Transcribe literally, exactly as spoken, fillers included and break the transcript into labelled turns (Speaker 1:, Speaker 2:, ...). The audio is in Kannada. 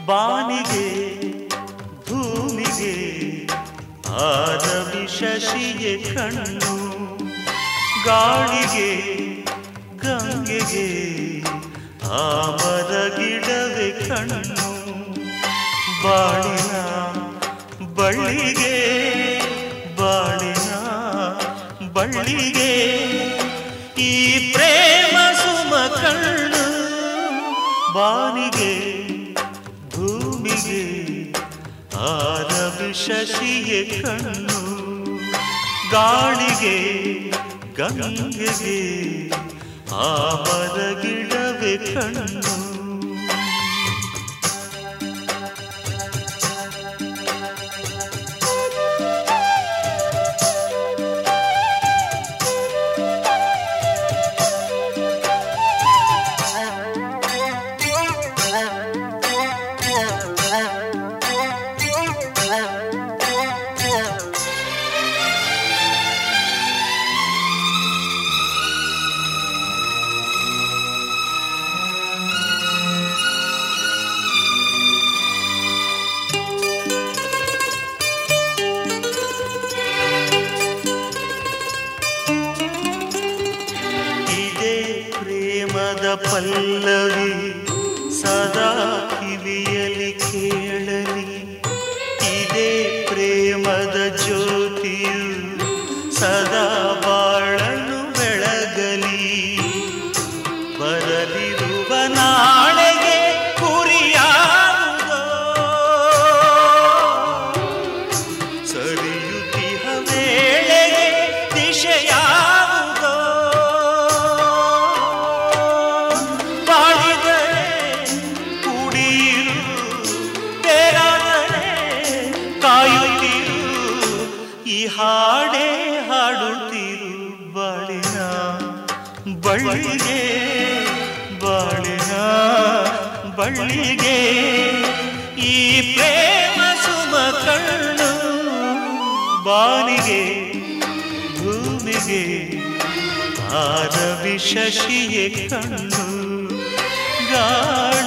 Speaker 1: ಬಾನಿಗೆ ಭೂಮಿಗೆ ಆರವಿ ಶಶಿಯೇ ಕಣ್ಣು, ಗಾಳಿಗೆ ಗಂಗೆಗೆ ಆ ಮರಗಿಡವೇ ಕಣ್ಣು, ಬಾಳಿನ ಬಳ್ಳಿಗೆ ಬಾಳಿನ ಬಳ್ಳಿಗೆ ಈ ಪ್ರೇಮ ಸುಮ ಕಣ್ಣು, ಬಾನಿಗೆ ಭೂಮಿಗೆ ಆರವಿ ಶಶಿಯೇ ಕಣ್ಣು, ಗಾಳಿಗೆ ಗಂಗೆಗೆ ಆ ಮರಗಿಡವೇ ಕಣ್ಣು. ಪ್ರೇಮದ ಪಲ್ಲವಿ ಸದಾ ಕಿವಿಯಲಿ ಕೇಳಲಿ, ಇದೇ ಪ್ರೇಮದ ಜ್ಯೋತಿಯು ಸದಾ ಬಾಳನ್ನು ಬೆಳಗಲಿ, ಬರಲಿರುವ ನಾಳೆಗೆ ಗುರಿಯಾಗುವುದೋ ಸರಿಯುತ್ತಿಹ ವೇಳೆಗೆ ದಿಶೆಯಾಗುವುದೋ, ಈ ಹಾಡೇ ಹಾಡುತ್ತಿರು ಬಾಳಿನ ಬಳ್ಳಿಗೆ ಬಾಳಿನ ಬಳ್ಳಿಗೆ ಈ ಪ್ರೇಮ ಸುಮ ಕಣ್ಣು, ಬಾನಿಗೆ ಭೂಮಿಗೆ ಆರವಿ ಶಶಿಯೇ ಕಣ್ಣು, ಗಾಳಿ